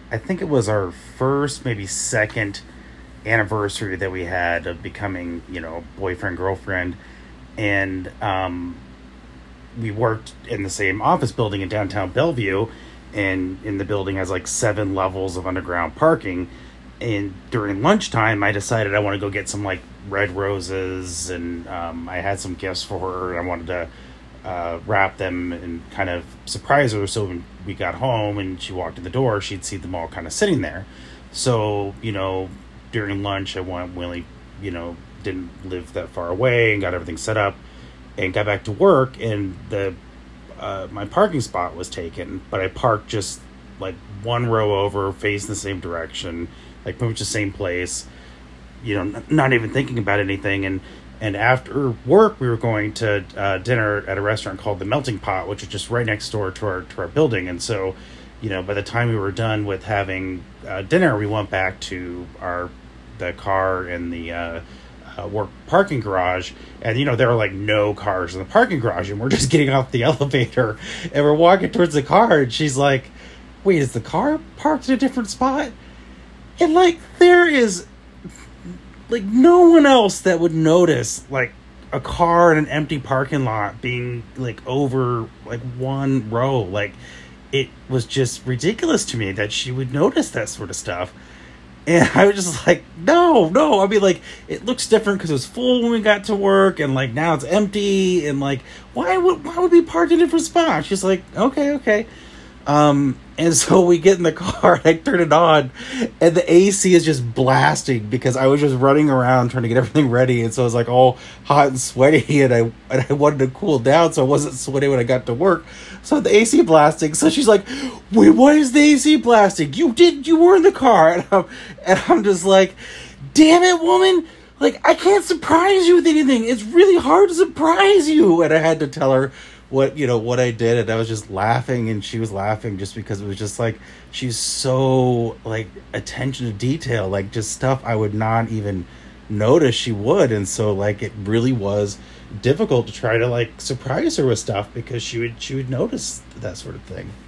I think it was our first, maybe second anniversary that we had of becoming, boyfriend, girlfriend. And we worked in the same office building in downtown Bellevue. And in the building has like 7 levels of underground parking. And during lunchtime, I decided I want to go get some like red roses. And I had some gifts for her. And I wanted to wrap them and kind of surprise her, so when we got home and she walked in the door, she'd see them all kind of sitting there. So, during lunch, I really, didn't live that far away, and got everything set up and got back to work, and the my parking spot was taken, but I parked just like one row over, facing the same direction, like pretty much the same place, not even thinking about anything. And after work, we were going to dinner at a restaurant called The Melting Pot, which is just right next door to our building. And so, by the time we were done with having dinner, we went back to the car in the work parking garage. And, there were like no cars in the parking garage. And we're just getting off the elevator and we're walking towards the car. And she's like, wait, is the car parked in a different spot? And like, there is like no one else that would notice like a car in an empty parking lot being like over like one row. Like, it was just ridiculous to me that she would notice that sort of stuff. And I was just like, no. I mean, like, it looks different because it was full when we got to work, and like now it's empty, and like, why would we park in a different spot? She's like, okay. And so we get in the car, and I turn it on, and the AC is just blasting because I was just running around trying to get everything ready, and so I was like all hot and sweaty, and I wanted to cool down so I wasn't sweaty when I got to work. So the AC blasting. So she's like, "Wait, why is the AC blasting? You were in the car," and I'm just like, "Damn it, woman! Like, I can't surprise you with anything. It's really hard to surprise you." And I had to tell her what I did, and I was just laughing, and she was laughing just because it was just like, she's so like attention to detail, like just stuff I would not even notice she would. And so like it really was difficult to try to like surprise her with stuff because she would notice that sort of thing.